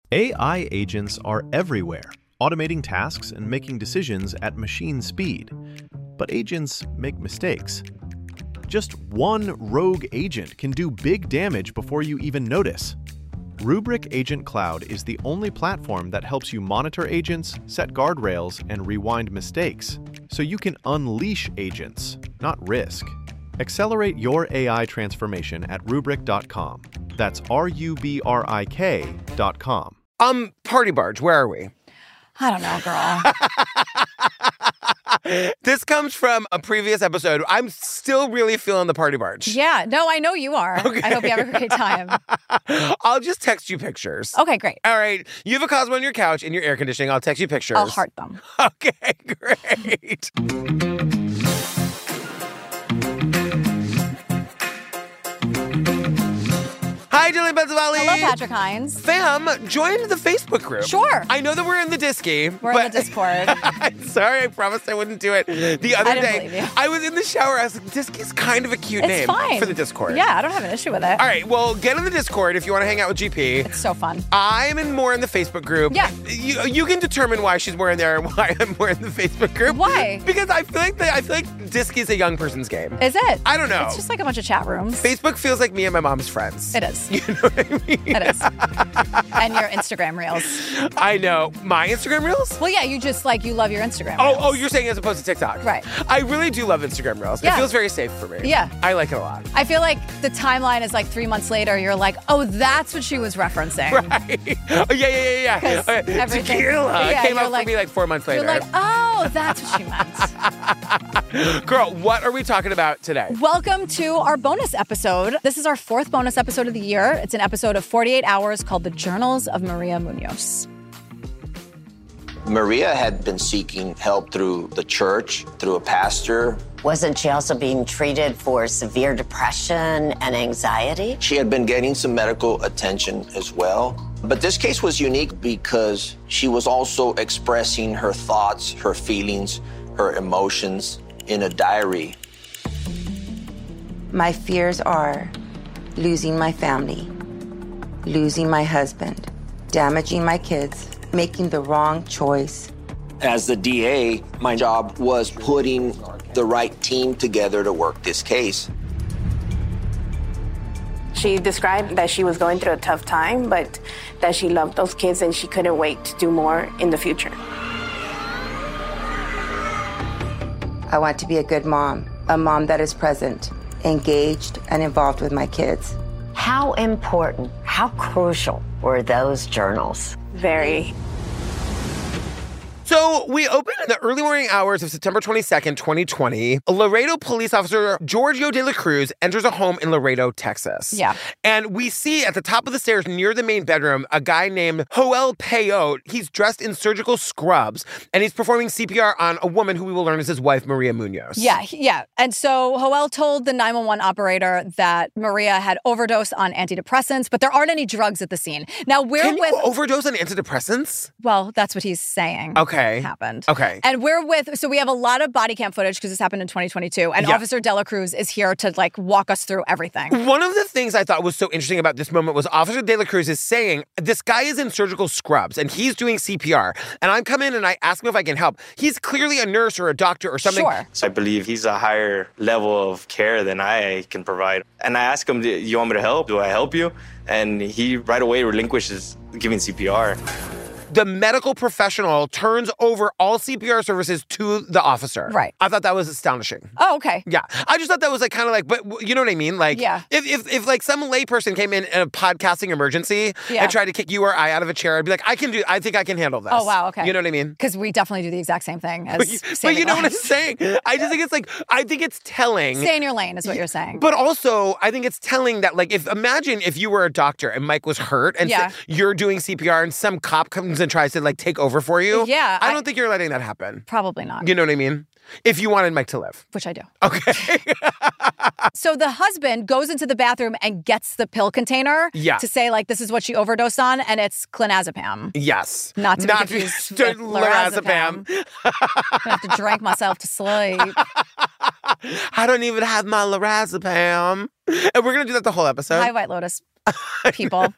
AI agents are everywhere, automating tasks and making decisions at machine speed. But agents make mistakes. Just one rogue agent can do big damage before you even notice. Rubrik Agent Cloud is the only platform that helps you monitor agents, set guardrails, and rewind mistakes, so you can unleash agents, not risk. Accelerate your AI transformation at Rubrik.com. That's RUBRIK.com. Party Barge, where are we? I don't know, girl. This comes from a previous episode. I'm still really feeling the Party Barge. Yeah, no, I know you are. Okay. I hope you have a great time. I'll just text you pictures. Okay, great. All right. You have a Cosmo on your couch in your air conditioning. I'll text you pictures. I'll heart them. Okay, great. Hi, Jillian Benzavalli. Hello, Patrick Hines. Fam, join the Facebook group. Sure. I know that we're in the Disky. We're in the Discord. Sorry, I promised I wouldn't do it. The other day, believe you. I was in the shower. I was like, Disky's kind of a cute name fine. for the Discord. Yeah, I don't have an issue with it. All right, well, get in the Discord if you want to hang out with GP. It's so fun. I'm more in the Facebook group. Yeah. You can determine why she's more in there and why I'm more in the Facebook group. Why? Because I feel like Disky's a young person's game. Is it? I don't know. It's just like a bunch of chat rooms. Facebook feels like me and my mom's friends. It is. You know what I mean? It is. And your Instagram reels. I know. My Instagram reels? Well, yeah, you just you love your Instagram Oh, reels. you're saying as opposed to TikTok. Right. I really do love Instagram reels. Yeah. It feels very safe for me. Yeah. I like it a lot. I feel like the timeline is 3 months later, you're like, oh, that's what she was referencing. Right. Oh, yeah. 'Cause everything- Tequila yeah, came you're out for me 4 months later. You're like, oh, that's what she meant. Girl, what are we talking about today? Welcome to our bonus episode. This is our 4th bonus episode of the year. It's an episode of 48 Hours called The Journals of Maria Munoz. Maria had been seeking help through the church, through a pastor. Wasn't she also being treated for severe depression and anxiety? She had been getting some medical attention as well. But this case was unique because she was also expressing her thoughts, her feelings, her emotions in a diary. My fears are losing my family, losing my husband, damaging my kids, making the wrong choice. As the DA, my job was putting the right team together to work this case. She described that she was going through a tough time, but that she loved those kids and she couldn't wait to do more in the future. I want to be a good mom, a mom that is present, engaged, and involved with my kids. How important, how crucial were those journals? Very. So we open in the early morning hours of September 22nd, 2020. Laredo police officer Giorgio de la Cruz enters a home in Laredo, Texas. Yeah. And we see at the top of the stairs near the main bedroom a guy named Joel Peyote. He's dressed in surgical scrubs, and he's performing CPR on a woman who we will learn is his wife, Maria Munoz. Yeah. And so Joel told the 911 operator that Maria had overdosed on antidepressants, but there aren't any drugs at the scene. Now, Can you overdose on antidepressants? Well, that's what he's saying. Okay. Happened. Okay. And so we have a lot of body cam footage because this happened in 2022. And Officer De La Cruz is here to walk us through everything. One of the things I thought was so interesting about this moment was Officer De La Cruz is saying, this guy is in surgical scrubs and he's doing CPR. And I come in and I ask him if I can help. He's clearly a nurse or a doctor or something. Sure. So I believe he's a higher level of care than I can provide. And I ask him, do you want me to help? Do I help you? And he right away relinquishes giving CPR. The medical professional turns over all CPR services to the officer. Right. I thought that was astonishing. Oh, okay. Yeah. I just thought that was but you know what I mean? Yeah. If some layperson came in a podcasting emergency and tried to kick you or I out of a chair, I'd be like, I think I can handle this. Oh, wow. Okay. You know what I mean? Because we definitely do the exact same thing as But you know what I'm saying? I just think I think it's telling. Stay in your lane is what you're saying. But also, I think it's telling that, imagine if you were a doctor and Mike was hurt and you're doing CPR and some cop comes and tries to, take over for you. Yeah. I don't think you're letting that happen. Probably not. You know what I mean? If you wanted Mike to live. Which I do. Okay. So the husband goes into the bathroom and gets the pill container to say, this is what she overdosed on, and it's clonazepam. Yes. Not to be confused with lorazepam. I'm going to have to drink myself to sleep. I don't even have my lorazepam. And we're going to do that the whole episode. Hi, White Lotus. people.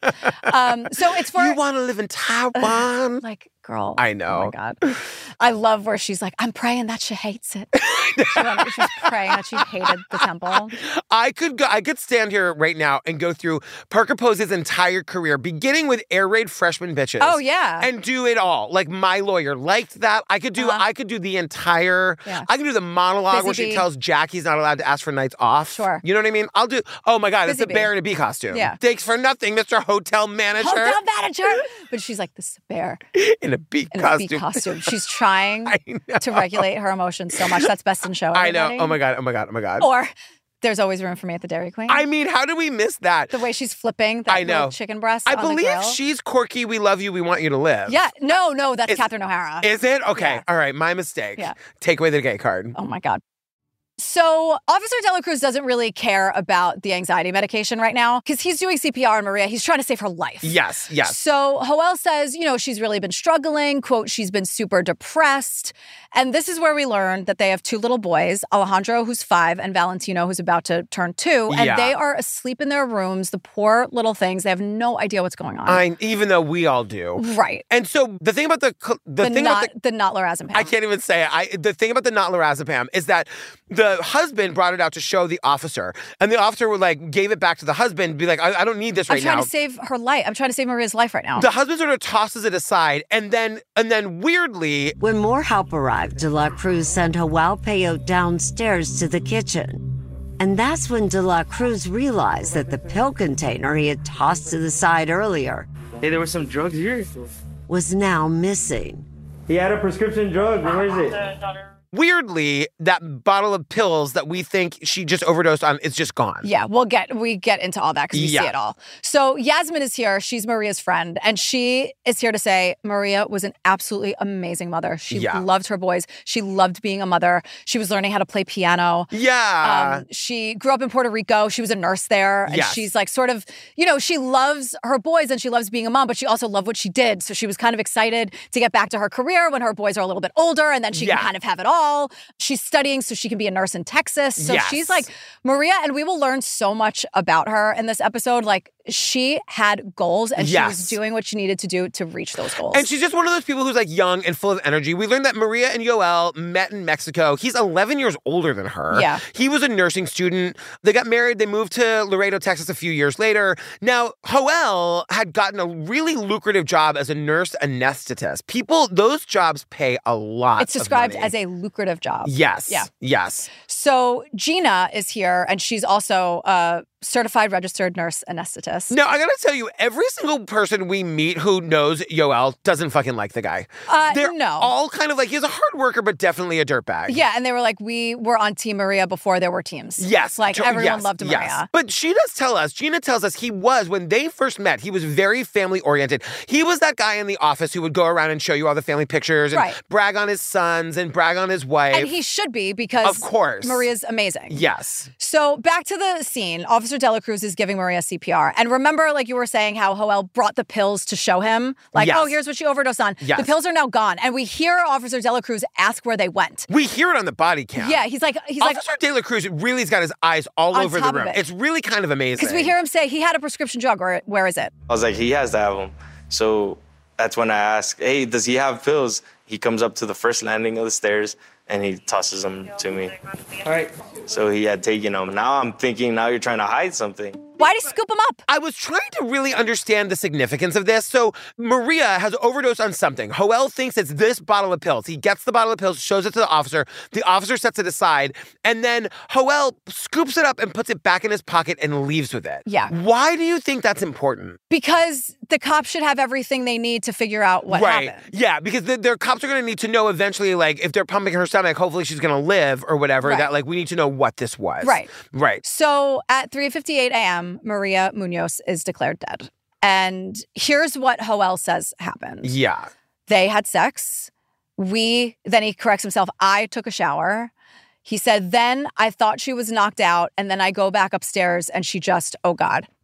So it's for... You want to live in Taiwan? Like, girl. I know. Oh, my God. I love where she's like, I'm praying that she hates it. She's praying that she hated the temple. I could stand here right now and go through Parker Pose's entire career, beginning with Air Raid Freshman Bitches. Oh, yeah. And do it all. Like, My Lawyer liked that. I could do the entire... Yeah. I can do the monologue Busy where she Bee. tells Jack he's not allowed to ask for nights off. Sure. You know what I mean? I'll do... Oh, my God. Busy It's a bear in a bee costume. Yeah. Thanks for nothing, Mr. Hotel Manager. Hotel Manager! But she's like, this is a bear. In a bee In costume. a bee costume. She's trying to regulate her emotions so much. That's Best in Show. I know. Everybody. Oh, my God. Oh, my God. Oh, my God. Or There's Always Room for Me at the Dairy Queen. I mean, how do we miss that? The way she's flipping that little chicken breast I on the believe grill. she's Corky, We Love You, We Want You to Live. Yeah. No, that's Catherine O'Hara. Is it? Okay. Yeah. All right. My mistake. Yeah. Take away the gay card. Oh, my God. So Officer De La Cruz doesn't really care about the anxiety medication right now because he's doing CPR on Maria. He's trying to save her life. Yes. So Joel says, she's really been struggling. Quote, she's been super depressed. And this is where we learn that they have two little boys, Alejandro, who's 5, and Valentino, who's about to turn 2. And they are asleep in their rooms, the poor little things. They have no idea what's going on. Even though we all do. Right. And so the thing about the not lorazepam. I can't even say it. The thing about the not lorazepam is that the husband brought it out to show the officer. And the officer gave it back to the husband, be like, I don't need this right now. I'm trying to save her life. I'm trying to save Maria's life right now. The husband sort of tosses it aside. And then weirdly... When more help arrived, De La Cruz sent Joel Peyote downstairs to the kitchen. And that's when De La Cruz realized that the pill container he had tossed to the side earlier... Hey, there were some drugs here. ...was now missing. He had a prescription drug. Where is it? Weirdly, that bottle of pills that we think she just overdosed on is just gone. Yeah, we get into all that because we see it all. So Yasmin is here. She's Maria's friend. And she is here to say Maria was an absolutely amazing mother. She loved her boys. She loved being a mother. She was learning how to play piano. Yeah. She grew up in Puerto Rico. She was a nurse there. And she's like sort of, she loves her boys and she loves being a mom, but she also loved what she did. So she was kind of excited to get back to her career when her boys are a little bit older and then she can kind of have it all. She's studying so she can be a nurse in Texas. So she's like Maria, and we will learn so much about her in this episode. Like, she had goals and she was doing what she needed to do to reach those goals. And she's just one of those people who's like young and full of energy. We learned that Maria and Yoel met in Mexico. He's 11 years older than her. Yeah. He was a nursing student. They got married. They moved to Laredo, Texas a few years later. Now, Joel had gotten a really lucrative job as a nurse anesthetist. Those jobs pay a lot. It's described as a lucrative job. Yes. Yeah. Yes. So Gina is here and she's also a certified registered nurse anesthetist. Now, I gotta tell you, every single person we meet who knows Yoel doesn't fucking like the guy. They're all kind of like, he's a hard worker, but definitely a dirtbag. Yeah, and they were like, we were on Team Maria before there were teams. Yes. Like, everyone loved Maria. Yes. But Gina tells us he was, when they first met, he was very family-oriented. He was that guy in the office who would go around and show you all the family pictures and brag on his sons and brag on his wife. And he should be because of course. Maria's amazing. Yes. So back to the scene. Officer De La Cruz is giving Maria CPR. And remember, like you were saying, how Joel brought the pills to show him? Like, oh, here's what she overdosed on. Yes. The pills are now gone. And we hear Officer De La Cruz ask where they went. We hear it on the body cam. Yeah, he's like... Officer De La Cruz really's got his eyes all over the room. It's really kind of amazing. Because we hear him say he had a prescription drug, or where is it? I was like, he has to have them. So that's when I ask, hey, does he have pills? He comes up to the first landing of the stairs and he tosses them to me. All right. So he had taken them. Now I'm thinking, now you're trying to hide something. Why'd he scoop them up? I was trying to really understand the significance of this. So Maria has overdosed on something. Joel thinks it's this bottle of pills. He gets the bottle of pills, shows it to the officer. The officer sets it aside. And then Joel scoops it up and puts it back in his pocket and leaves with it. Yeah. Why do you think that's important? Because the cops should have everything they need to figure out what happened. Yeah, because their cops are going to need to know eventually, like, if they're pumping her stomach, hopefully she's going to live or whatever, that, like, we need to know what this was. Right. So at 3:58 a.m., Maria Munoz is declared dead. And here's what Joel says happened. Yeah. They had sex. Then he corrects himself. I took a shower. He said, then I thought she was knocked out. And then I go back upstairs and she just, oh God.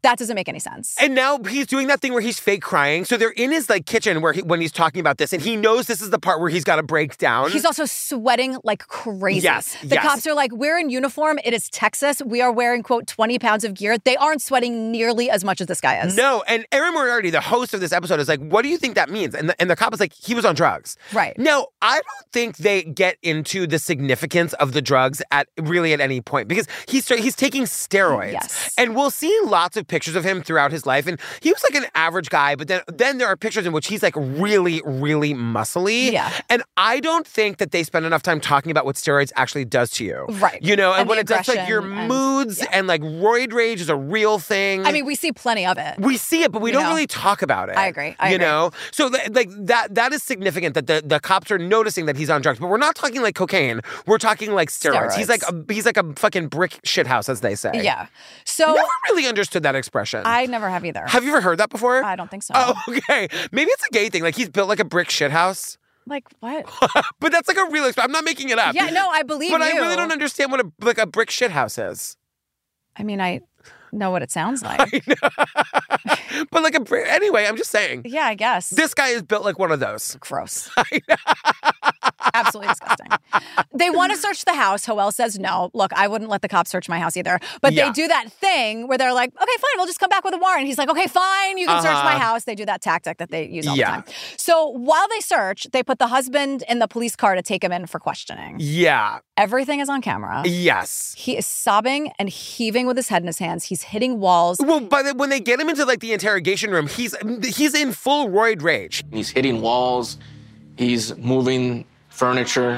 That doesn't make any sense. And now he's doing that thing where he's fake crying. So they're in his like kitchen when he's talking about this, and he knows this is the part where he's got to break down. He's also sweating like crazy. Yes. The cops are like, we're in uniform. It is Texas. We are wearing, quote, 20 pounds of gear. They aren't sweating nearly as much as this guy is. No. And Erin Moriarty, the host of this episode, is like, what do you think that means? And the cop is like, he was on drugs. Right. Now, I don't think they get into the significance of the drugs at any point, because he's taking steroids. Yes. And we'll see lots of pictures of him throughout his life. And he was like an average guy, but then there are pictures in which he's like really, really muscly. Yeah. And I don't think that they spend enough time talking about what steroids actually does to you. Right. You know, and And when the it does like your aggression moods and like roid rage is a real thing. I mean, we see plenty of it. We see it, but we don't really talk about it. I agree. You know? So like that is significant that the cops are noticing that he's on drugs, but we're not talking like cocaine. We're talking like steroids. He's like a fucking brick shithouse, as they say. Yeah. So never really understood that expression. I never have either. Have you ever heard that before? I don't think so. Oh, okay. Maybe it's a gay thing. Like he's built like a brick shithouse. Like what? But that's like a real expression. I'm not making it up. Yeah, no, I believe but you. I really don't understand what a brick shithouse is. I mean, I know what it sounds like. But like anyway, I'm just saying. Yeah, I guess. This guy is built like one of those. Gross. Absolutely disgusting. They want to search the house. Hoel says no. Look, I wouldn't let the cops search my house either. But they do that thing where they're like, okay, fine, we'll just come back with a warrant. He's like, okay, fine, you can search my house. They do that tactic that they use all the time. So while they search, they put the husband in the police car to take him in for questioning. Yeah. Everything is on camera. Yes. He is sobbing and heaving with his head in his hands. He's hitting walls. Well, when they get him into like the interrogation room, he's in full roid rage. He's hitting walls. He's moving furniture.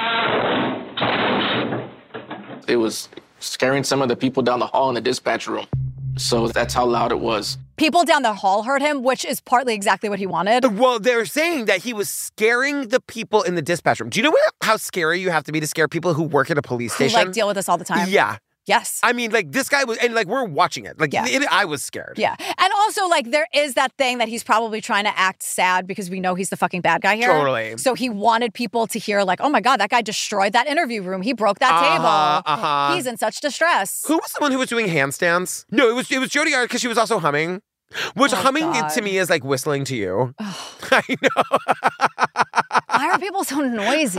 It was scaring some of the people down the hall in the dispatch room. So that's how loud it was. People down the hall heard him, which is partly exactly what he wanted. Well, they're saying that he was scaring the people in the dispatch room. Do you know how scary you have to be to scare people who work at a police station? Who like deal with this all the time? Yeah. Yes. I mean, like, this guy was, and like, we're watching it. Like, I was scared. Yeah. And also, like, there is that thing that he's probably trying to act sad because we know he's the fucking bad guy here. Totally. So he wanted people to hear, like, oh my God, that guy destroyed that interview room. He broke that table. He's in such distress. Who was the one who was doing handstands? No, it was Jodi Arias because she was also humming. Which humming to me is like whistling to you. I know. Why are people so noisy?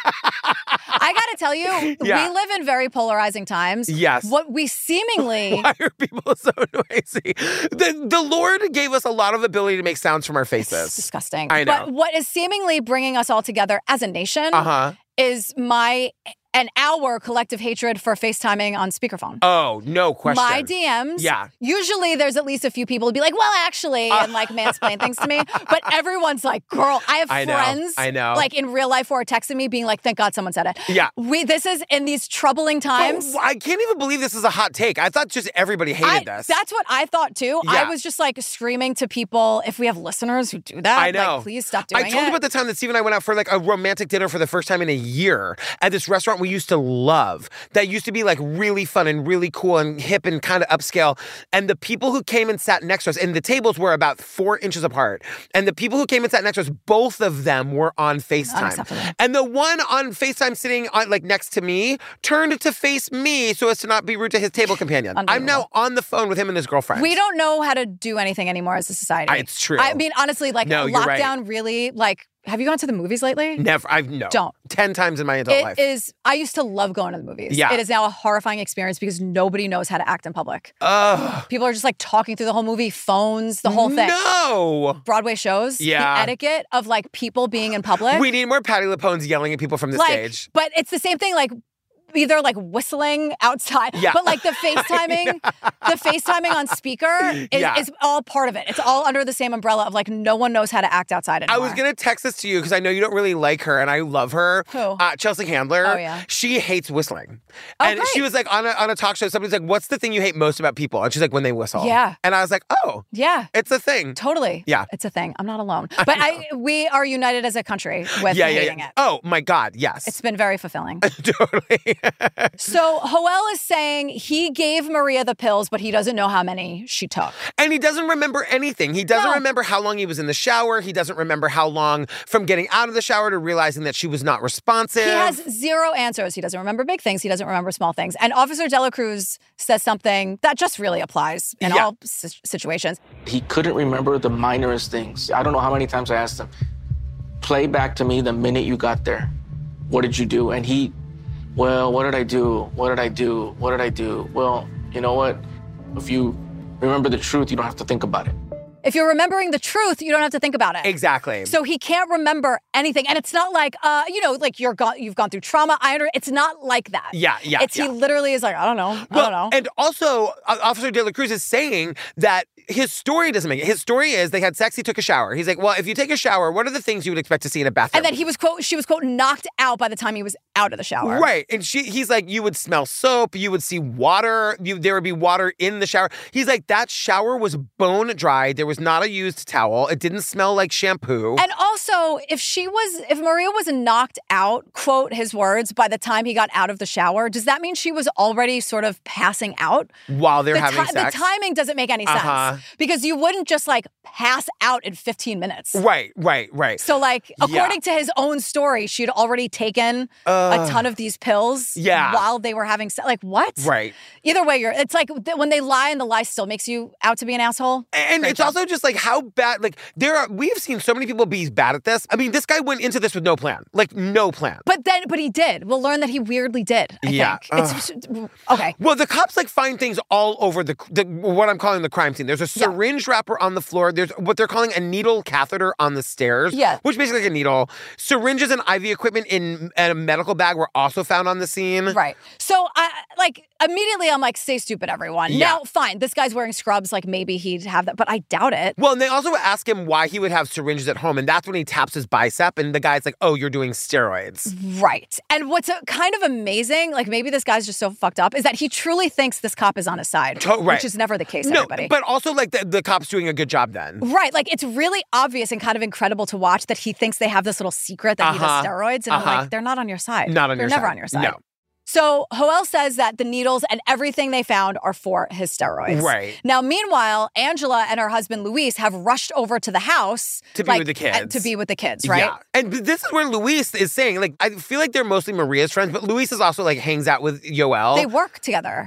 I gotta tell you, we live in very polarizing times. Yes. What we seemingly... Why are people so noisy? The Lord gave us a lot of ability to make sounds from our faces. It's disgusting. I know. But what is seemingly bringing us all together as a nation is our collective hatred for FaceTiming on speakerphone. Oh, no question. My DMs. Yeah. Usually there's at least a few people who'd be like, well, actually, and like mansplain things to me. But everyone's like, girl, I have friends. I know. Like in real life who are texting me being like, thank God someone said it. Yeah. This is in these troubling times. I can't even believe this is a hot take. I thought just everybody hated this. That's what I thought too. Yeah. I was just like screaming to people, if we have listeners who do that, I know. like, please stop doing it. I told you about the time that Steve and I went out for like a romantic dinner for the first time in a year at this restaurant we used to love. That used to be like really fun and really cool and hip and kind of upscale. And the people who came and sat next to us, and the tables were about 4 inches apart. And the people who came and sat next to us, both of them were on FaceTime. And the one on FaceTime sitting on like next to me turned to face me so as to not be rude to his table companion. I'm now on the phone with him and his girlfriend. We don't know how to do anything anymore as a society. It's true. I mean, honestly, like lockdown right. really like. Have you gone to the movies lately? Never. No. Don't. 10 times in my adult life. I used to love going to the movies. Yeah. It is now a horrifying experience because nobody knows how to act in public. Ugh. People are just like talking through the whole movie, phones, the whole thing. No. Broadway shows. Yeah. The etiquette of like people being in public. We need more Patti LuPone's yelling at people from the stage. But it's the same thing, like, either like whistling outside, but like the FaceTiming on speaker is all part of it. It's all under the same umbrella of like no one knows how to act outside anymore. I was going to text this to you because I know you don't really like her and I love her. Who? Chelsea Handler. Oh, yeah. She hates whistling. Oh, and great. she was like on a talk show, somebody's like, what's the thing you hate most about people? And she's like, when they whistle. Yeah. And I was like, oh. Yeah. It's a thing. Totally. Yeah. It's a thing. I'm not alone. But we are united as a country with hating it. Oh my God, yes. It's been very fulfilling. Totally. So Joel is saying he gave Maria the pills, but he doesn't know how many she took. And he doesn't remember anything. He doesn't remember how long he was in the shower. He doesn't remember how long from getting out of the shower to realizing that she was not responsive. He has zero answers. He doesn't remember big things. He doesn't remember small things. And Officer De La Cruz says something that just really applies in all situations. He couldn't remember the minorest things. I don't know how many times I asked him, play back to me the minute you got there. What did you do? And he, well, what did I do? What did I do? What did I do? Well, you know what? If you remember the truth, you don't have to think about it. If you're remembering the truth, you don't have to think about it. Exactly. So he can't remember anything. And it's not like, like you've gone through trauma. It's not like that. He literally is like, I don't know. I don't know. And also, Officer De La Cruz is saying that his story doesn't make it. His story is they had sex, he took a shower. He's like, well, if you take a shower, what are the things you would expect to see in a bathroom? And then she was, quote, knocked out by the time he was out of the shower. Right. And he's like, you would smell soap, you would see water, there would be water in the shower. He's like, that shower was bone dry. There was not a used towel. It didn't smell like shampoo. And also, if Maria was knocked out, quote his words, by the time he got out of the shower, does that mean she was already sort of passing out? While they're having sex? The timing doesn't make any sense. Because you wouldn't just like pass out in 15 minutes. Right. So like, according to his own story, she'd already taken a ton of these pills while they were having sex. Like, what? Right. Either way, it's like when they lie and the lie still makes you out to be an asshole. And it's also just like how bad, like we've seen so many people be bad at this. I mean, this guy went into this with no plan. Like, no plan. But he did. We'll learn that he weirdly did, I think. It's okay. Well, the cops like find things all over the what I'm calling the crime scene. There's a syringe wrapper on the floor. There's what they're calling a needle catheter on the stairs. Yeah. Which basically like a needle. Syringes and IV equipment in a medical bag were also found on the scene. Right. So immediately I'm like, stay stupid, everyone. Yeah. Now, fine, this guy's wearing scrubs, like maybe he'd have that, but I doubt it. Well, and they also ask him why he would have syringes at home, and that's when he taps his bicep, and the guy's like, oh, you're doing steroids. Right. And what's kind of amazing, like maybe this guy's just so fucked up, is that he truly thinks this cop is on his side, which is never the case, everybody. But also like the cop's doing a good job then. Right. Like it's really obvious and kind of incredible to watch that he thinks they have this little secret that he does steroids, and I'm like, they're not on your side. They're never on your side. No. So Joel says that the needles and everything they found are for his steroids. Right. Now, meanwhile, Angela and her husband Luis have rushed over to the house to be with the kids. To be with the kids, right? Yeah. And this is where Luis is saying, like, I feel like they're mostly Maria's friends, but Luis is also like hangs out with Yoel. They work together.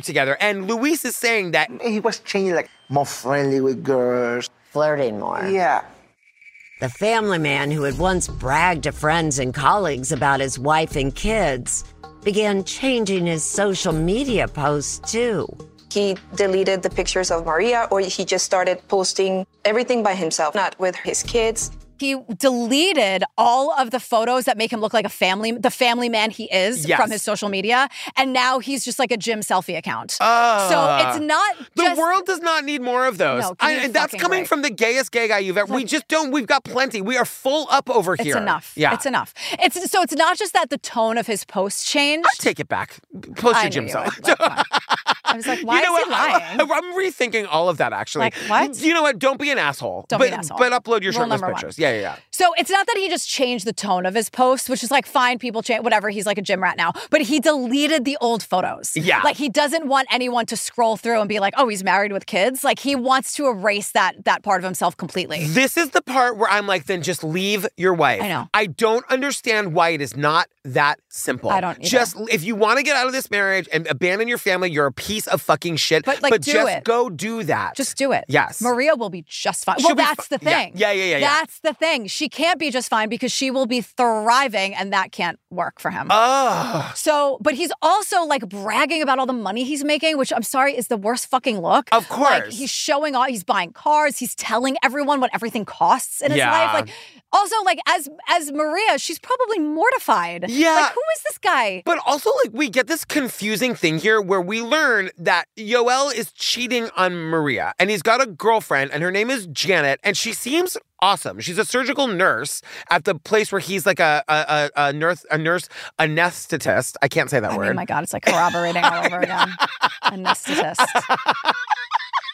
And Luis is saying that he was changing, like more friendly with girls, flirting more. Yeah. The family man who had once bragged to friends and colleagues about his wife and kids began changing his social media posts too. He deleted the pictures of Maria, or he just started posting everything by himself, not with his kids. He deleted all of the photos that make him look like the family man he is from his social media. And now he's just like a gym selfie account. So it's not the world does not need more of those. No, and that's coming from the gayest gay guy you've ever. We just don't. We've got plenty. We are full up over here. It's enough. Yeah. It's enough. So it's not just that the tone of his posts changed. I take it back. Post your gym selfie. I was like, why is he lying? I'm rethinking all of that, actually. Like, what? You know what? Don't be an asshole. Don't be an asshole. But upload your Rule shirtless number pictures. one. Yeah. So it's not that he just changed the tone of his posts, which is like, fine, people change, whatever, he's like a gym rat now. But he deleted the old photos. Yeah. Like, he doesn't want anyone to scroll through and be like, oh, he's married with kids. Like, he wants to erase that part of himself completely. This is the part where I'm like, then just leave your wife. I know. I don't understand why it is not that simple. I don't either. Just, if you want to get out of this marriage and abandon your family, you're a piece of fucking shit. But do just it. Go do that. Just do it. Yes. Maria will be just fine. She'll well, be that's the thing. Yeah. That's the thing. She can't be just fine because she will be thriving, and that can't work for him. Oh. So, but he's also like bragging about all the money he's making, which I'm sorry is the worst fucking look. Of course. Like, he's showing off, he's buying cars, he's telling everyone what everything costs in his life. Like, also, like, as Maria, she's probably mortified. Yeah. Like, who is this guy? But also, like, we get this confusing thing here where we learn that Yoel is cheating on Maria, and he's got a girlfriend, and her name is Janet, and she seems awesome. She's a surgical nurse at the place where he's like a nurse anesthetist. I can't say that word. Oh my God, it's like corroborating all over again. Anesthetist.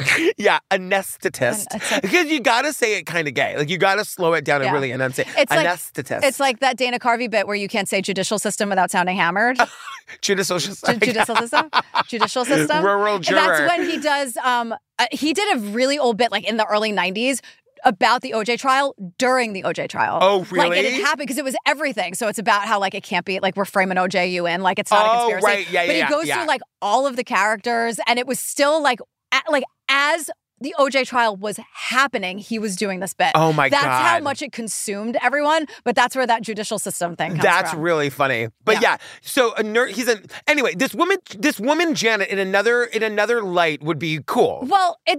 Yeah, anesthetist. Because you got to say it kind of gay. Like, you got to slow it down and really enunciate. Anesthetist. It's like that Dana Carvey bit where you can't say judicial system without sounding hammered. Judicial system. Judicial system. Rural juror. And that's when he does, he did a really old bit, like in the early 90s, about the OJ trial during the OJ trial. Oh, really? Like, it had happened because it was everything. So it's about how, like, it can't be, like, we're framing OJ you in, like, it's not a conspiracy. Right. Yeah, but he goes through, like, all of the characters, and it was still, like, as the OJ trial was happening, he was doing this bit. Oh, my God. That's how much it consumed everyone, but that's where that judicial system thing comes from. That's really funny. But yeah, so anyway, this woman Janet in another light would be cool. Well, in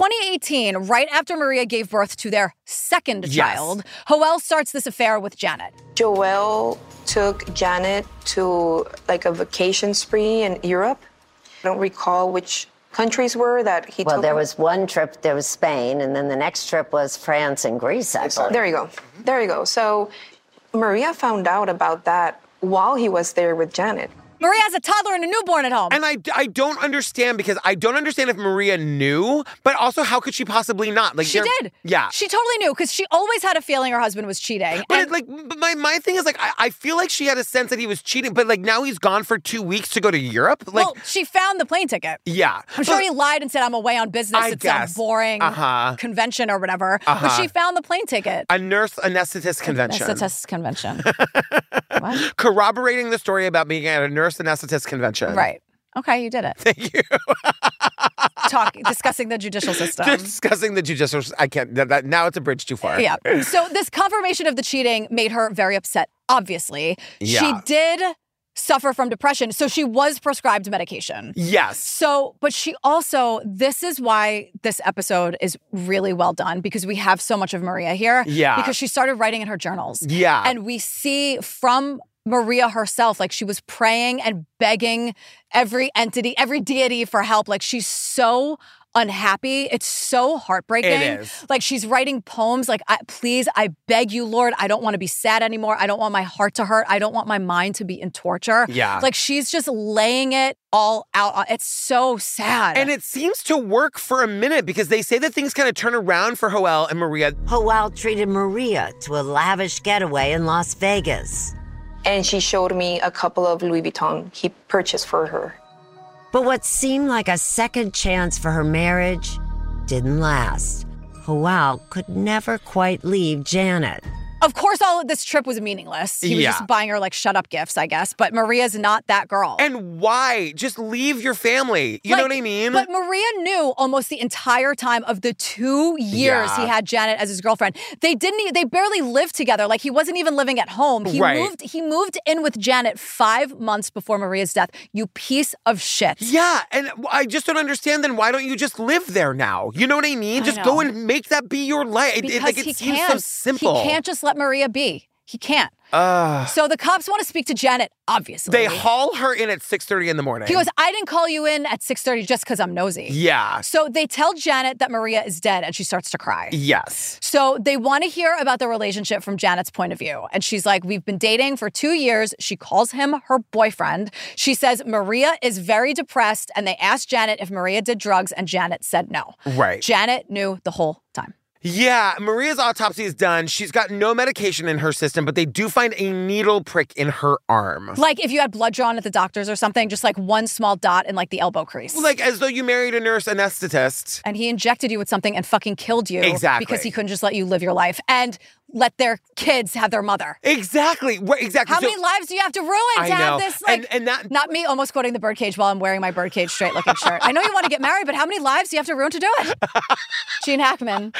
2018, right after Maria gave birth to their second child, Joel starts this affair with Janet. Joel took Janet to like a vacation spree in Europe. I don't recall which countries were that he took. Well, there was one trip, there was Spain, and then the next trip was France and Greece, I believe. There you go. So Maria found out about that while he was there with Janet. Maria has a toddler and a newborn at home. And I don't understand, because I don't understand if Maria knew, but also how could she possibly not? Like, she did. Yeah. She totally knew, because she always had a feeling her husband was cheating. But my thing is, like, I feel like she had a sense that he was cheating, but like now he's gone for 2 weeks to go to Europe. Like, well, she found the plane ticket. Yeah. I'm sure he lied and said, I'm away on business. It's a boring convention or whatever. But she found the plane ticket. A nurse anesthetist convention. Anesthetist convention. What? Corroborating the story about being at a nurse anesthetist convention. Right. Okay, you did it. Thank you. Discussing the judicial system. Discussing the judicial. I can't. Now it's a bridge too far. Yeah. So this confirmation of the cheating made her very upset, obviously. Yeah. She did suffer from depression, so she was prescribed medication. Yes. So, but she also, this is why this episode is really well done, because we have so much of Maria here. Yeah. Because she started writing in her journals. Yeah. And we see from Maria herself, like, she was praying and begging every entity, every deity for help. Like, she's so unhappy. It's so heartbreaking. It is. Like, she's writing poems like, please, I beg you, Lord, I don't want to be sad anymore. I don't want my heart to hurt. I don't want my mind to be in torture. Yeah. Like, she's just laying it all out. It's so sad. And it seems to work for a minute, because they say that things kind of turn around for Joel and Maria. Joel treated Maria to a lavish getaway in Las Vegas. And she showed me a couple of Louis Vuitton he purchased for her. But what seemed like a second chance for her marriage didn't last. Joel could never quite leave Janet. Of course, all of this trip was meaningless. He was just buying her, like, shut-up gifts, I guess. But Maria's not that girl. And why? Just leave your family. You know what I mean? But Maria knew almost the entire time of the 2 years he had Janet as his girlfriend. They barely lived together. Like, he wasn't even living at home. He moved in with Janet 5 months before Maria's death. You piece of shit. Yeah, and I just don't understand, then why don't you just live there now? You know what I mean? Just go and make that be your life. Because it seems so simple. He can't just let Maria be. He can't. So the cops want to speak to Janet, obviously. They haul her in at 6:30 in the morning. He goes, I didn't call you in at 6:30 just because I'm nosy. Yeah. So they tell Janet that Maria is dead, and she starts to cry. Yes. So they want to hear about the relationship from Janet's point of view. And she's like, we've been dating for 2 years. She calls him her boyfriend. She says Maria is very depressed, and they asked Janet if Maria did drugs, and Janet said no. Right. Janet knew the whole time. Yeah, Maria's autopsy is done. She's got no medication in her system, but they do find a needle prick in her arm. Like if you had blood drawn at the doctor's or something, just like one small dot in like the elbow crease. Like as though you married a nurse anesthetist. And he injected you with something and fucking killed you. Exactly. Because he couldn't just let you live your life and let their kids have their mother. Exactly. Exactly. How many lives do you have to ruin to have this? Like, and that, not me almost quoting the Birdcage while I'm wearing my Birdcage straight looking shirt. I know you want to get married, but how many lives do you have to ruin to do it? Gene Hackman.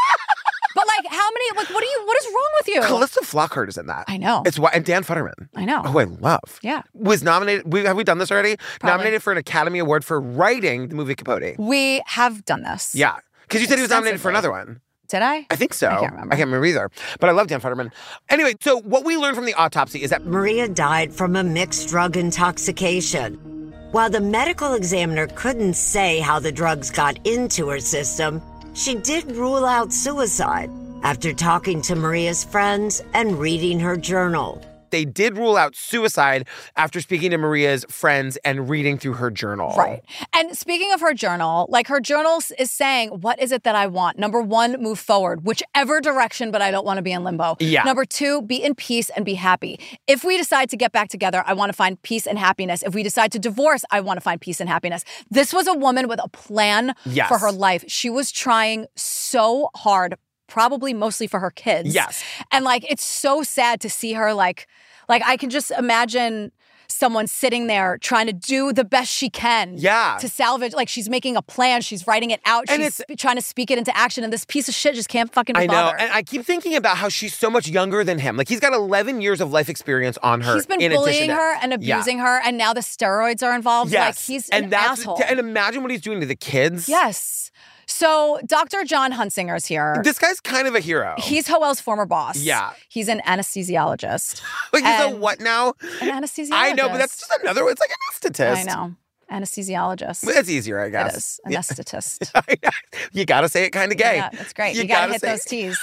But like, how many? Like, what is wrong with you? Calista Flockhart is in that. I know. It's and Dan Futterman. I know. Oh, I love. Yeah. Was nominated. Have we done this already? Probably. Nominated for an Academy Award for writing the movie Capote. We have done this. Yeah, because you said he was nominated for another one. Did I? I think so. I can't remember. Either. But I love Dan Futterman. Anyway, so what we learned from the autopsy is that Maria died from a mixed drug intoxication. While the medical examiner couldn't say how the drugs got into her system, she did rule out suicide after talking to Maria's friends and reading her journal. they did rule out suicide after speaking to Maria's friends and reading through her journal. Right. And speaking of her journal, like her journal is saying, what is it that I want? Number 1, move forward, whichever direction, but I don't want to be in limbo. Yeah. Number 2, be in peace and be happy. If we decide to get back together, I want to find peace and happiness. If we decide to divorce, I want to find peace and happiness. This was a woman with a plan for her life. She was trying so hard, probably mostly for her kids. Yes. And like, it's so sad to see her like I can just imagine someone sitting there trying to do the best she can to salvage. Like, she's making a plan. She's writing it out. And she's trying to speak it into action. And this piece of shit just can't fucking be bothered. I know. And I keep thinking about how she's so much younger than him. Like, he's got 11 years of life experience on her. He's been bullying her and abusing her. And now the steroids are involved. Yes. Like, he's an asshole. And imagine what he's doing to the kids. Yes. So Dr. John Hunsinger's here. This guy's kind of a hero. He's Hoel's former boss. Yeah. He's an anesthesiologist. Like, he's a what now? An anesthesiologist. I know, but that's just another one. It's like an anesthetist. I know. Anesthesiologist. It's easier, I guess. It is. Anesthetist. You got to say it kind of gay. Yeah, that's great. You got to hit those T's.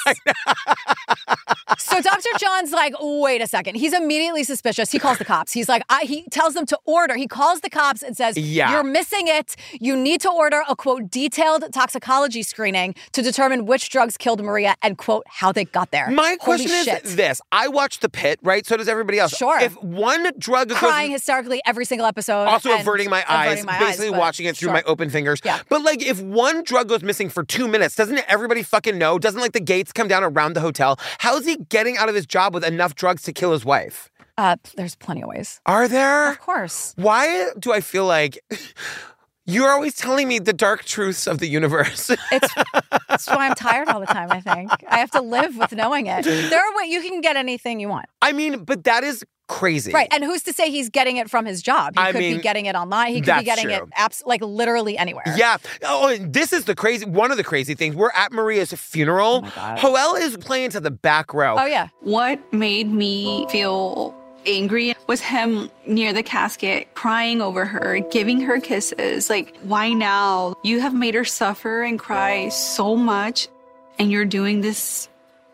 So Dr. John's like, wait a second. He's immediately suspicious. He calls the cops. He's like, he tells them to order. He calls the cops and says, you're missing it. You need to order a, quote, detailed toxicology screening to determine which drugs killed Maria and, quote, how they got there. My question is this. I watched The Pit, right? So does everybody else. Sure. If one drug crying hysterically every single episode. Also averting my eyes, basically watching it through my open fingers. Yeah. But like, if one drug goes missing for 2 minutes, doesn't everybody fucking know? Doesn't like the gates come down around the hotel? How is he getting out of his job with enough drugs to kill his wife? There's plenty of ways. Are there? Of course. Why do I feel like you're always telling me the dark truths of the universe? That's why I'm tired all the time, I think. I have to live with knowing it. There are ways you can get anything you want. I mean, but that is crazy. Right. And who's to say he's getting it from his job? He could be getting it online. He could be getting it like literally anywhere. Yeah. Oh, and this is one of the crazy things. We're at Maria's funeral. Oh my God. Hoel is playing to the back row. Oh, yeah. What made me feel angry was him near the casket, crying over her, giving her kisses. Like, why now? You have made her suffer and cry so much, and you're doing this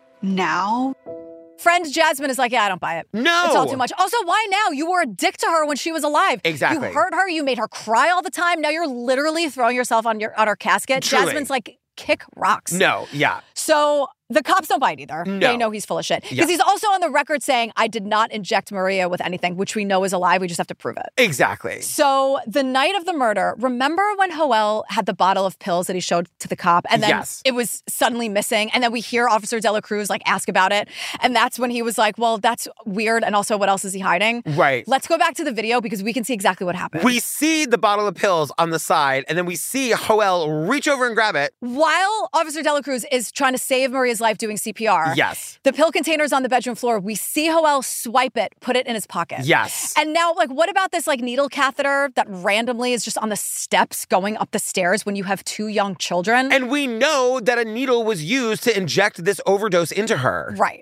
now? Friend Jasmine is like, yeah, I don't buy it. No. It's all too much. Also, why now? You were a dick to her when she was alive. Exactly. You hurt her. You made her cry all the time. Now you're literally throwing yourself on her casket. Truly. Jasmine's like, kick rocks. No, yeah. So the cops don't buy it either. No. They know he's full of shit. Because he's also on the record saying, I did not inject Maria with anything, which we know is a lie. We just have to prove it. Exactly. So the night of the murder, remember when Hoel had the bottle of pills that he showed to the cop? And then it was suddenly missing. And then we hear Officer De La Cruz like ask about it. And that's when he was like, well, that's weird. And also, what else is he hiding? Right. Let's go back to the video because we can see exactly what happened. We see the bottle of pills on the side, and then we see Hoel reach over and grab it. While Officer De La Cruz is trying to save Maria's life doing CPR. Yes. The pill container's on the bedroom floor. We see Hoel swipe it, put it in his pocket. Yes. And now, like, what about this, like, needle catheter that randomly is just on the steps going up the stairs when you have 2 young children? And we know that a needle was used to inject this overdose into her. Right.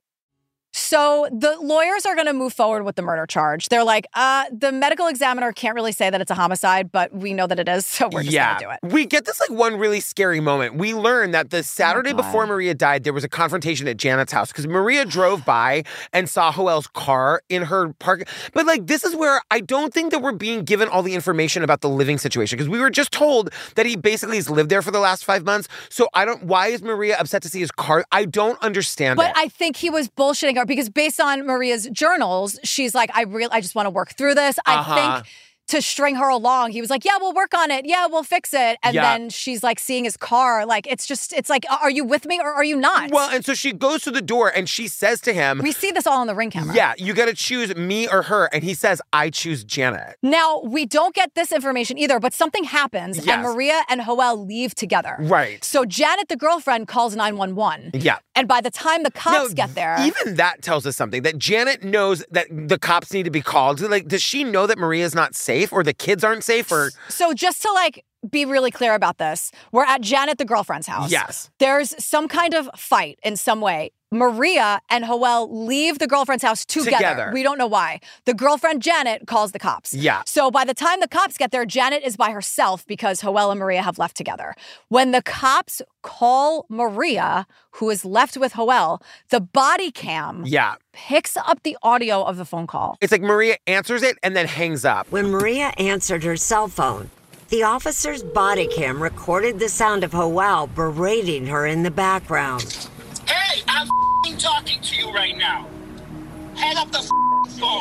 So the lawyers are going to move forward with the murder charge. They're like, the medical examiner can't really say that it's a homicide, but we know that it is, so we're just going to do it. We get this like one really scary moment. We learn that the Saturday before Maria died, there was a confrontation at Janet's house because Maria drove by and saw Hoel's car in her park. But like, this is where I don't think that we're being given all the information about the living situation because we were just told that he basically has lived there for the last 5 months. So why is Maria upset to see his car? I don't understand But it. I think he was bullshitting her because based on Maria's journals, she's like, I just want to work through this. I think to string her along, he was like, yeah, we'll work on it. Yeah, we'll fix it. And then she's like seeing his car. Like, it's like, are you with me or are you not? Well, and so she goes to the door and she says to him. We see this all on the Ring camera. Yeah, you got to choose me or her. And he says, I choose Janet. Now, we don't get this information either, but something happens and Maria and Hoel leave together. Right. So Janet, the girlfriend, calls 911. Yeah. And by the time the cops get there. Even that tells us something, that Janet knows that the cops need to be called. Like, does she know that Maria's not safe or the kids aren't safe? Or So just to like be really clear about this, we're at Janet, the girlfriend's house. Yes. There's some kind of fight in some way. Maria and Joel leave the girlfriend's house together. We don't know why. The girlfriend, Janet, calls the cops. Yeah. So by the time the cops get there, Janet is by herself because Joel and Maria have left together. When the cops call Maria, who is left with Joel, the body cam picks up the audio of the phone call. It's like Maria answers it and then hangs up. When Maria answered her cell phone, the officer's body cam recorded the sound of Joel berating her in the background. Hey, I'm talking to you right now. Hang up the phone.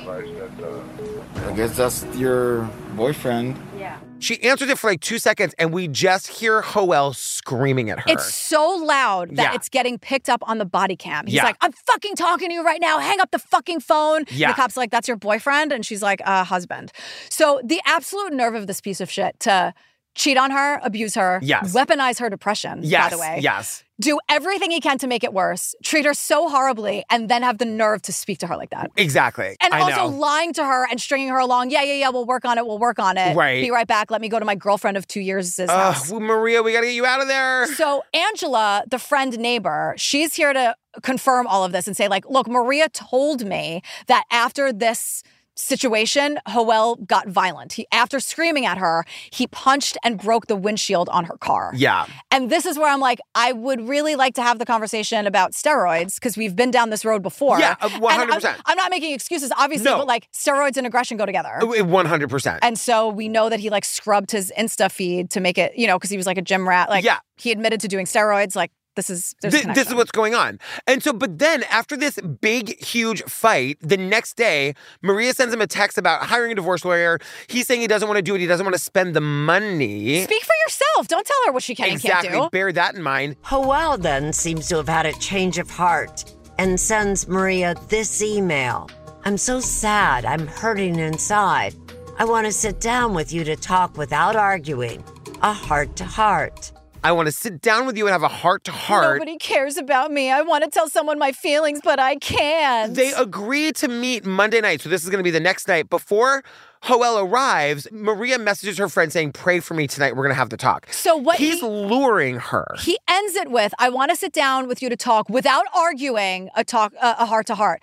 I guess that's your boyfriend. Yeah. She answers it for like 2 seconds, and we just hear Joel screaming at her. It's so loud that it's getting picked up on the body cam. He's like, I'm fucking talking to you right now. Hang up the fucking phone. Yeah. And the cop's like, that's your boyfriend? And she's like, husband. So the absolute nerve of this piece of shit to cheat on her, abuse her, weaponize her depression, by the way. Do everything he can to make it worse, treat her so horribly, and then have the nerve to speak to her like that. Exactly. And also lying to her and stringing her along. Yeah, we'll work on it. Right. Be right back. Let me go to my girlfriend of 2 years' house. Maria, we got to get you out of there. So Angela, the friend neighbor, she's here to confirm all of this and say, like, look, Maria told me that after this situation, Joel got violent. After screaming at her, he punched and broke the windshield on her car. Yeah. And this is where I'm like, I would really like to have the conversation about steroids because we've been down this road before. Yeah, 100%. I'm not making excuses, obviously, but like steroids and aggression go together. 100%. And so we know that he like scrubbed his Insta feed to make it, because he was like a gym rat. Like he admitted to doing steroids. Like this is what's going on. And so, but then after this big, huge fight, the next day, Maria sends him a text about hiring a divorce lawyer. He's saying he doesn't want to do it. He doesn't want to spend the money. Speak for yourself. Don't tell her what she can and can't do. Exactly. Bear that in mind. Joel then seems to have had a change of heart and sends Maria this email. I'm so sad. I'm hurting inside. I want to sit down with you to talk without arguing. A heart-to-heart. I want to sit down with you and have a heart-to-heart. Nobody cares about me. I want to tell someone my feelings, but I can't. They agree to meet Monday night, so this is going to be the next night. Before Joel arrives, Maria messages her friend saying, pray for me tonight. We're going to have the talk. So what he's luring her. He ends it with, I want to sit down with you to talk without arguing, a heart-to-heart.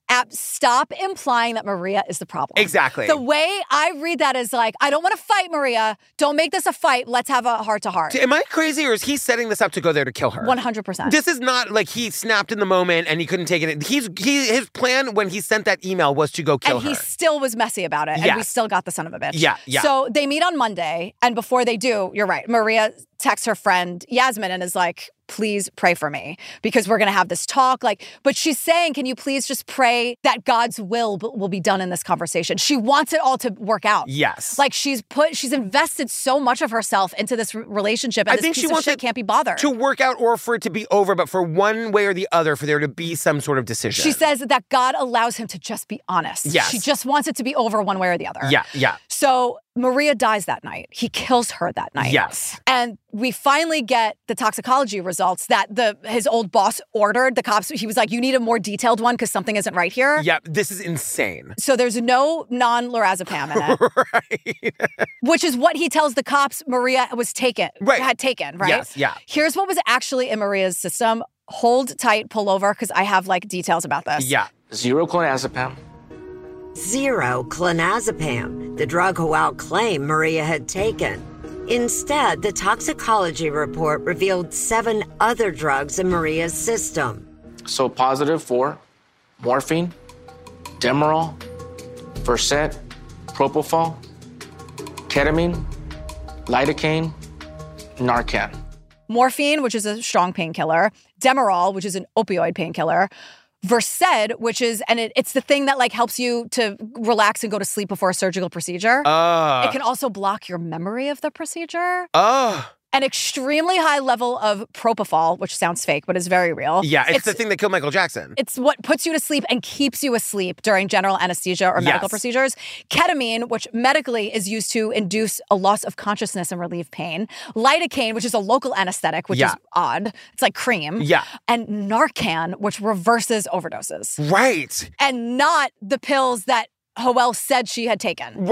Stop implying that Maria is the problem. Exactly. The way I read that is like, I don't want to fight Maria. Don't make this a fight. Let's have a heart-to-heart. Am I crazy or is he setting this up to go there to kill her? 100%. This is not like he snapped in the moment and he couldn't take it. His plan when he sent that email was to go kill her. And he still was messy about it. And we still got the son of a bitch. Yeah. So they meet on Monday. And before they do, you're right, Maria texts her friend Yasmin and is like, please pray for me because we're going to have this talk. But she's saying, can you please just pray that God's will be done in this conversation? She wants it all to work out. Yes. She's invested so much of herself into this relationship. And I think she wants it can't be bothered to work out or for it to be over, but for one way or the other, for there to be some sort of decision. She says that God allows him to just be honest. Yes. She just wants it to be over one way or the other. Yeah. So Maria dies that night. He kills her that night. Yes. And we finally get the toxicology results that his old boss ordered. The cops, he was like, you need a more detailed one because something isn't right here. Yeah, this is insane. So there's no non-lorazepam in it. Right. Which is what he tells the cops Maria had taken, right? Yes, yeah. Here's what was actually in Maria's system. Hold tight, pull over, because I have details about this. Yeah. 0 clonazepam. 0 clonazepam, the drug Joel claimed Maria had taken. Instead, the toxicology report revealed 7 other drugs in Maria's system. So positive for morphine, Demerol, Versed, Propofol, ketamine, lidocaine, Narcan. Morphine, which is a strong painkiller. Demerol, which is an opioid painkiller. Versed, which is, and it's the thing that helps you to relax and go to sleep before a surgical procedure. It can also block your memory of the procedure. An extremely high level of propofol, which sounds fake, but is very real. Yeah, it's the thing that killed Michael Jackson. It's what puts you to sleep and keeps you asleep during general anesthesia or medical procedures. Ketamine, which medically is used to induce a loss of consciousness and relieve pain. Lidocaine, which is a local anesthetic, which is odd. It's like cream. Yeah. And Narcan, which reverses overdoses. Right. And not the pills that Joel said she had taken. Right.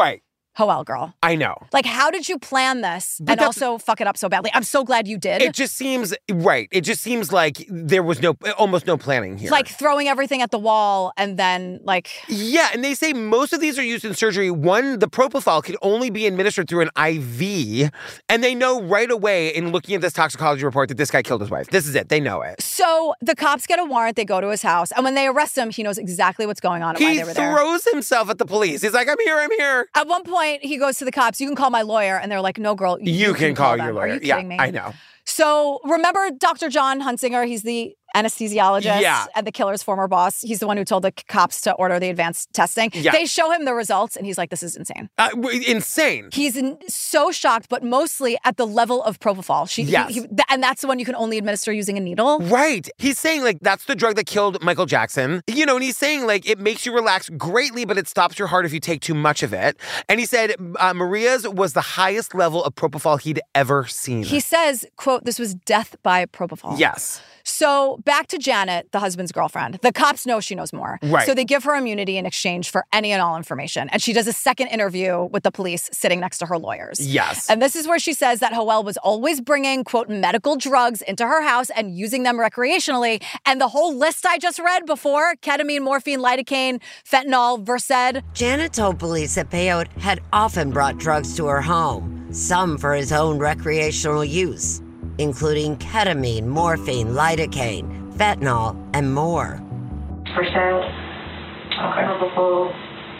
Howell, girl. I know. Like, how did you plan this and also fuck it up so badly? I'm so glad you did. It just seems, right. It just seems like there was almost no planning here. Like throwing everything at the wall and then like... Yeah, and they say most of these are used in surgery. One, the propofol can only be administered through an IV, and they know right away in looking at this toxicology report that this guy killed his wife. This is it. They know it. So the cops get a warrant. They go to his house, and when they arrest him, he knows exactly what's going on and why they were there. He throws himself at the police. He's like, I'm here. At one point, he goes to the cops, you can call my lawyer. And they're like, no, girl, you can call your lawyer. Are you kidding me? I know. So remember Dr. John Hunsinger? He's the anesthesiologist and the killer's former boss. He's the one who told the cops to order the advanced testing. Yeah. They show him the results, and he's like, this is insane. Insane. He's so shocked, but mostly at the level of propofol. And that's the one you can only administer using a needle. Right. He's saying, like, that's the drug that killed Michael Jackson. You know, and he's saying, like, it makes you relax greatly, but it stops your heart if you take too much of it. And he said Maria's was the highest level of propofol he'd ever seen. He says, quote, this was death by propofol. Yes. So back to Janet, the husband's girlfriend. The cops know she knows more. Right. So they give her immunity in exchange for any and all information. And she does a second interview with the police sitting next to her lawyers. Yes. And this is where she says that Howell was always bringing, quote, medical drugs into her house and using them recreationally. And the whole list I just read before, ketamine, morphine, lidocaine, fentanyl, Versed. Janet told police that Peyote had often brought drugs to her home, some for his own recreational use, including ketamine, morphine, lidocaine, fentanyl, and more. Versed. Okay.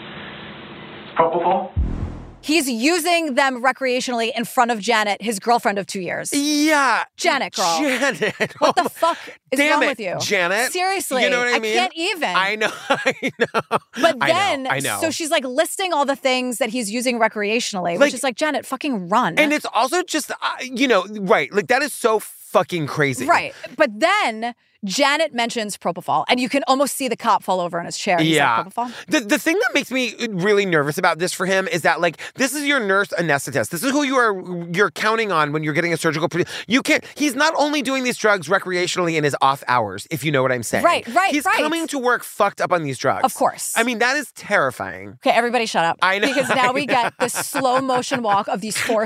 Propofol? He's using them recreationally in front of Janet, his girlfriend of 2 years. Yeah. Janet, girl. Janet. What the fuck is Damn wrong it, with you? Janet. Seriously. You know what I mean? I can't even. I know. But then, I know. so she's like listing all the things that he's using recreationally, which is like, Janet, fucking run. And it's also just, right. Like, that is so fucking crazy. Right. But then Janet mentions propofol, and you can almost see the cop fall over in his chair. He's like, propofol? The thing that makes me really nervous about this for him is that, like, this is your nurse anesthetist. This is who you're counting on when you're getting a surgical You can't. He's not only doing these drugs recreationally in his off hours, if you know what I'm saying. Right. He's coming to work fucked up on these drugs. Of course. I mean, that is terrifying. Okay, everybody shut up. I know. Because now we get the slow motion walk of these four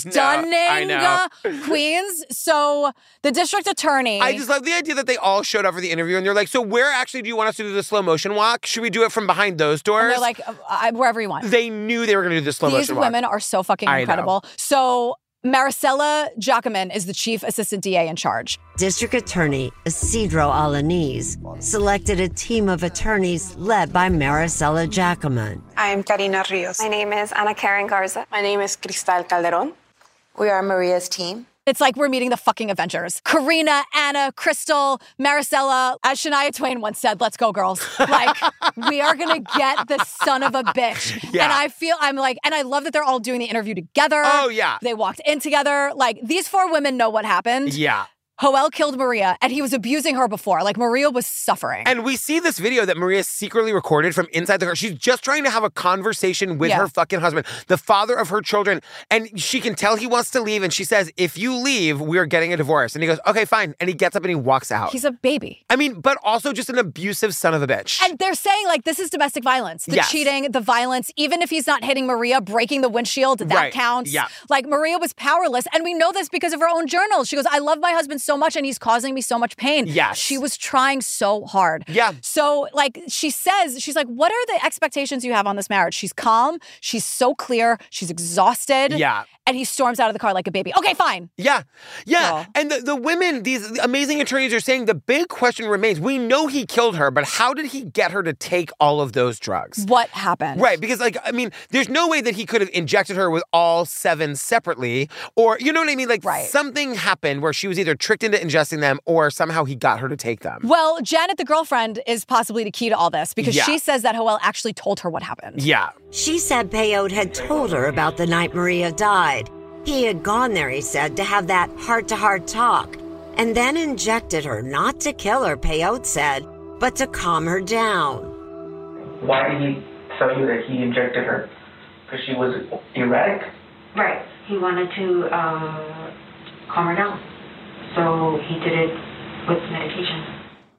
stunning queens. So the district attorney. I just love the idea that they all showed up for the interview and they're like, so where actually do you want us to do the slow motion walk? Should we do it from behind those doors? And they're like, wherever you want. They knew they were going to do the slow motion walk. These women are so fucking incredible. So Maricela Jackman is the chief assistant DA in charge. District Attorney Isidro Alaniz selected a team of attorneys led by Maricela Jackman. I am Karina Rios. My name is Ana Karen Garza. My name is Cristal Calderon. We are Maria's team. It's like we're meeting the fucking Avengers. Karina, Anna, Crystal, Maricela. As Shania Twain once said, let's go, girls. Like, we are going to get the son of a bitch. Yeah. And and I love that they're all doing the interview together. Oh, yeah. They walked in together. Like, these four women know what happened. Yeah. Howell killed Maria, and he was abusing her before. Like, Maria was suffering. And we see this video that Maria secretly recorded from inside the car. She's just trying to have a conversation with her fucking husband, the father of her children. And she can tell he wants to leave. And she says, if you leave, we're getting a divorce. And he goes, okay, fine. And he gets up and he walks out. He's a baby. I mean, but also just an abusive son of a bitch. And they're saying, like, this is domestic violence. The cheating, the violence, even if he's not hitting Maria, breaking the windshield, that counts. Yeah. Like, Maria was powerless. And we know this because of her own journals. She goes, I love my husband so much, and he's causing me so much pain. Yes. She was trying so hard. Yeah. So, like, she says, she's like, what are the expectations you have on this marriage? She's calm. She's so clear. She's exhausted. Yeah. And he storms out of the car like a baby. Okay, fine. Yeah. Yeah. Girl. And the women, these amazing attorneys are saying the big question remains. We know he killed her, but how did he get her to take all of those drugs? What happened? Right. Because, like, I mean, there's no way that he could have injected her with all 7 separately. Or, you know what I mean? Like, something happened where she was either tricked into ingesting them or somehow he got her to take them. Well, Janet, the girlfriend, is possibly the key to all this because she says that Howell actually told her what happened. Yeah. She said Peyote had told her about the night Maria died. He had gone there, he said, to have that heart-to-heart talk, and then injected her, not to kill her, Peyote said, but to calm her down. Why did he tell you that he injected her? Because she was erratic? Right. He wanted to calm her down. So he did it with medication.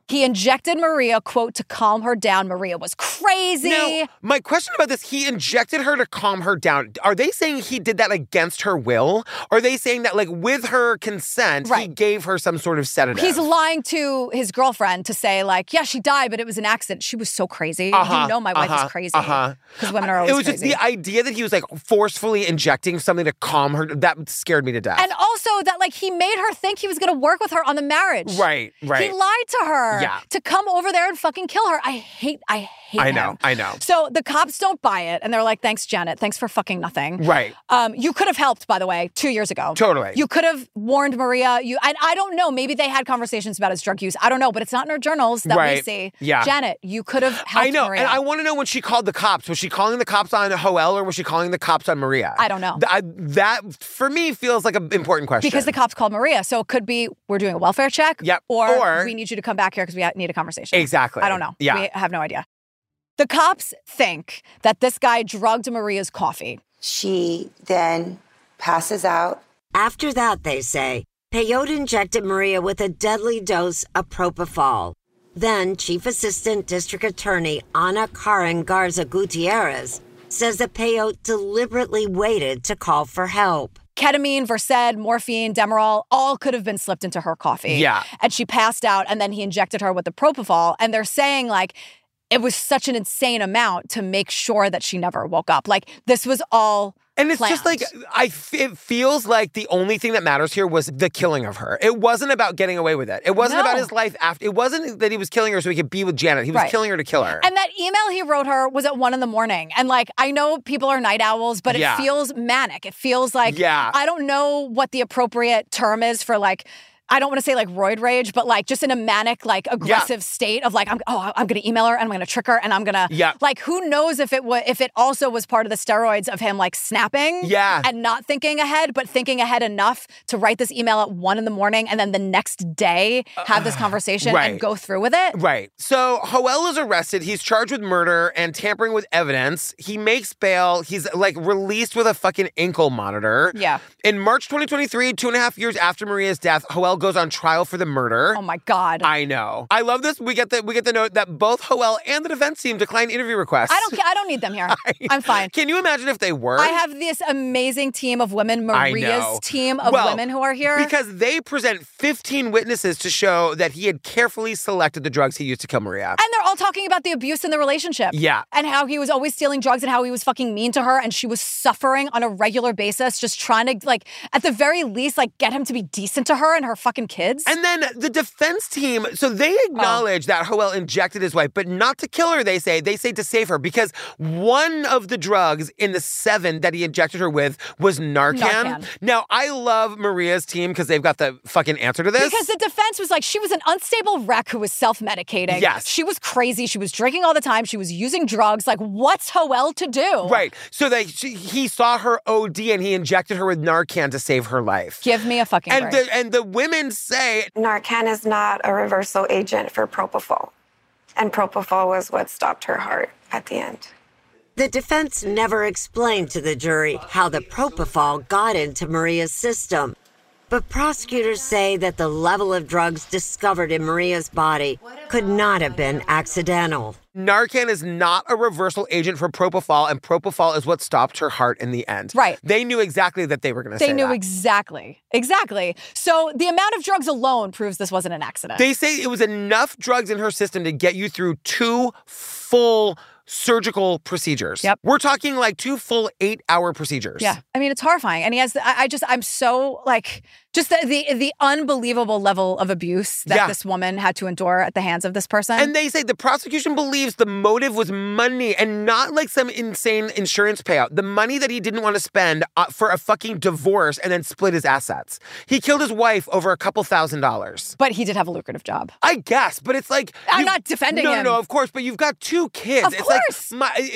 He injected Maria, quote, to calm her down. Maria was crazy. Now, my question about this, he injected her to calm her down. Are they saying he did that against her will? Or are they saying that, like, with her consent, he gave her some sort of sedative? He's lying to his girlfriend to say, like, yeah, she died, but it was an accident. She was so crazy. You know my wife is crazy. Because women are always crazy. It was crazy. just the idea that he was, like, forcefully injecting something to calm her, that scared me to death. And also that, like, he made her think he was going to work with her on the marriage. Right. He lied to her to come over there and fucking kill her. I hate him. I know. So the cops don't buy it, and they're like, thanks, Janet. Thanks for fucking nothing. Right. You could have helped, by the way, 2 years ago. Totally. You could have warned Maria. I don't know. Maybe they had conversations about his drug use. I don't know, but it's not in her journals that we see. Yeah. Janet, you could have helped I know, Maria. and I want to know when she called the cops. Was she calling the cops on Joelle or was she calling the cops on Maria? I don't know. That, for me, feels like an important question. Because the cops called Maria. So it could be we're doing a welfare check. Yep. Or we need you to come back here because we need a conversation. Exactly. I don't know. Yeah. We have no idea. The cops think that this guy drugged Maria's coffee. She then passes out. After that, they say, Peyote injected Maria with a deadly dose of propofol. Then, Chief Assistant District Attorney Ana Karen Garza Gutierrez says that Peyote deliberately waited to call for help. Ketamine, Versed, morphine, Demerol, all could have been slipped into her coffee. Yeah. And she passed out, and then he injected her with the propofol. And they're saying, like, it was such an insane amount to make sure that she never woke up. Like, this was all And it's planned. just like, it feels like the only thing that matters here was the killing of her. It wasn't about getting away with it. It wasn't about his life after. It wasn't that he was killing her so he could be with Janet. He was killing her to kill her. And that email he wrote her was at 1 a.m. And like, I know people are night owls, but it feels manic. It feels like, I don't know what the appropriate term is for like, I don't want to say like roid rage, but like just in a manic, like aggressive state of like, I'm going to email her and I'm going to trick her and I'm going to, like, who knows if it also was part of the steroids of him like snapping and not thinking ahead, but thinking ahead enough to write this email at 1 a.m. and then the next day have this conversation and go through with it. Right. So Joelle is arrested. He's charged with murder and tampering with evidence. He makes bail. He's like released with a fucking ankle monitor. Yeah. In March 2023, 2.5 years after Maria's death, Joelle goes on trial for the murder. Oh my God. I know. I love this. We get the note that both Joelle and the defense team declined interview requests. I don't need them here. I'm fine. Can you imagine if they were? I have this amazing team of women, Maria's team of women who are here. Because they present 15 witnesses to show that he had carefully selected the drugs he used to kill Maria. And they're all talking about the abuse in the relationship. Yeah. And how he was always stealing drugs and how he was fucking mean to her and she was suffering on a regular basis, just trying to, like, at the very least, like, get him to be decent to her and her fucking kids. And then the defense team, so they acknowledge that Joelle injected his wife, but not to kill her, they say to save her, because one of the drugs in the 7 that he injected her with was Narcan. Now, I love Maria's team because they've got the fucking answer to this. Because the defense was like, she was an unstable wreck who was self-medicating. Yes. She was crazy. She was drinking all the time. She was using drugs. Like, what's Joelle to do? Right. So he saw her OD and he injected her with Narcan to save her life. Give me a fucking break. And the women say... Narcan is not a reversal agent for propofol. And propofol was what stopped her heart at the end. The defense never explained to the jury how the propofol got into Maria's system. But prosecutors say that the level of drugs discovered in Maria's body could not have been accidental. Narcan is not a reversal agent for propofol, and propofol is what stopped her heart in the end. Right. They knew exactly that they were going to say that. They knew exactly. Exactly. So the amount of drugs alone proves this wasn't an accident. They say it was enough drugs in her system to get you through 2 full surgical procedures. Yep. We're talking like 2 full 8-hour procedures. Yeah. I mean, it's horrifying. And he has, I'm so like, just the unbelievable level of abuse that this woman had to endure at the hands of this person. And they say the prosecution believes the motive was money and not like some insane insurance payout. The money that he didn't want to spend for a fucking divorce and then split his assets. He killed his wife over a couple $1,000s. But he did have a lucrative job. I guess, but it's like... I'm not defending him. No, of course, but you've got 2 kids. Of course.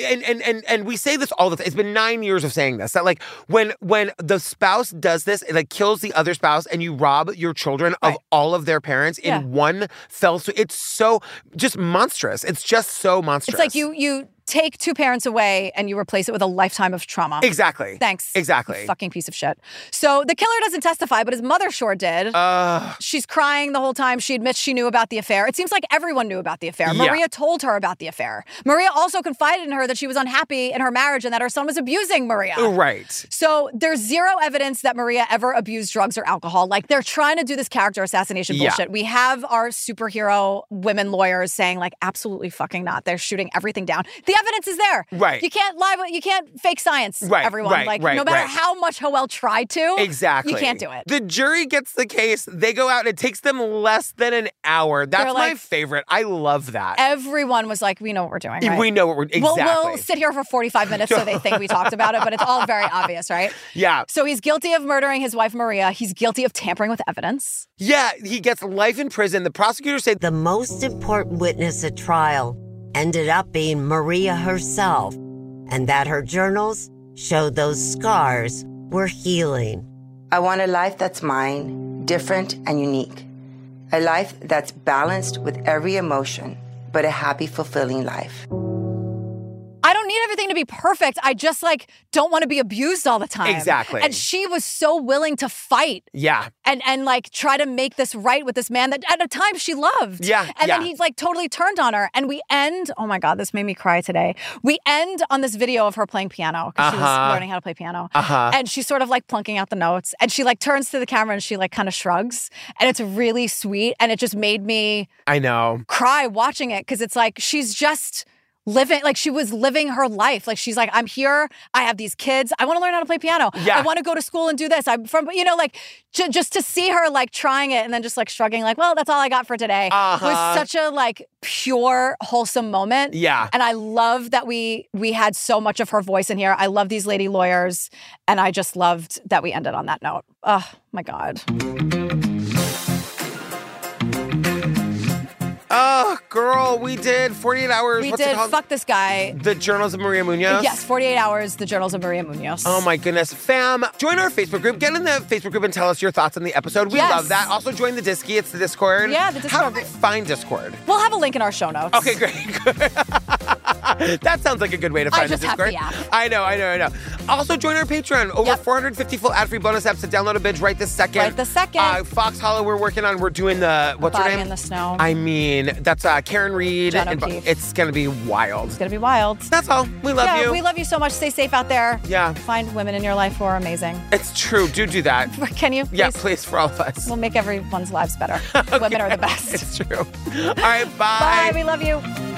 And we say this all the time. It's been 9 years of saying this, that like when the spouse does this, it like kills the other spouse and you rob your children of all of their parents in one fell swoop. It's so just monstrous. It's just so monstrous. It's like you take 2 parents away and you replace it with a lifetime of trauma. Exactly. Thanks. Exactly. You fucking piece of shit. So the killer doesn't testify, but his mother sure did. She's crying the whole time. She admits she knew about the affair. It seems like everyone knew about the affair. Yeah. Maria told her about the affair. Maria also confided in her that she was unhappy in her marriage and that her son was abusing Maria. Right. So there's zero evidence that Maria ever abused drugs or alcohol. Like, they're trying to do this character assassination bullshit. We have our superhero women lawyers saying, like, absolutely fucking not. They're shooting everything down. The evidence is there. Right. You can't lie, but you can't fake science, Right, everyone. right, like, right, no matter right. how much Hoel tried to, Exactly. you can't do it. The jury gets the case. They go out and it takes them less than an hour. That's They're my like- favorite. I love that. Everyone was like, we know what we're doing, right? We know what we're... Exactly. We'll sit here for 45 minutes so they think we talked about it, but it's all very obvious, right? Yeah. So he's guilty of murdering his wife, Maria. He's guilty of tampering with evidence. Yeah, he gets life in prison. The prosecutor said... The most important witness at trial ended up being Maria herself, and that her journals showed those scars were healing. I want a life that's mine, different and unique. A life that's balanced with every emotion, but a happy, fulfilling life. I don't need everything to be perfect. I just don't want to be abused all the time. Exactly. And she was so willing to fight. Yeah. And try to make this right with this man that at a time she loved. Yeah. And then he's totally turned on her. And we end, oh my God, this made me cry today. We end on this video of her playing piano because she was learning how to play piano. And she's sort of plunking out the notes. And she turns to the camera and she kind of shrugs. And it's really sweet. And it just made me I know. cry watching it because it's she's just living, she was living her life. She's I'm here. I have these kids. I want to learn how to play piano. Yeah. I want to go to school and do this. I'm from, just to see her trying it and then just shrugging well, that's all I got for today. It was such a pure, wholesome moment. Yeah. And I love that we had so much of her voice in here. I love these lady lawyers. And I just loved that we ended on that note. Oh my God. Oh, girl, we did 48 hours. We What's it did. called? Fuck this guy. The Journals of Maria Munoz? Yes, 48 hours, The Journals of Maria Munoz. Oh my goodness. Fam, join our Facebook group. Get in the Facebook group and tell us your thoughts on the episode. We love that. Also join the Disky. It's the Discord. Yeah, the Discord. How do I find Discord? We'll have a link in our show notes. Okay, great. That sounds like a good way to find the Discord. I just have the app. I know. Also join our Patreon. Over 450 full ad-free bonus episodes to download a binge right this second. Right this second. Fox Hollow we're working on. We're doing the, what's her Body name? in the Snow. I mean, that's Karen Reed. Jen O'Keefe. It's going to be wild. It's going to be wild. That's all. We love you. We love you so much. Stay safe out there. Yeah. Find women in your life who are amazing. It's true. Do that. Can you? Please? Yeah, please, for all of us. We'll make everyone's lives better. Okay. Women are the best. It's true. All right, bye. Bye. We love you.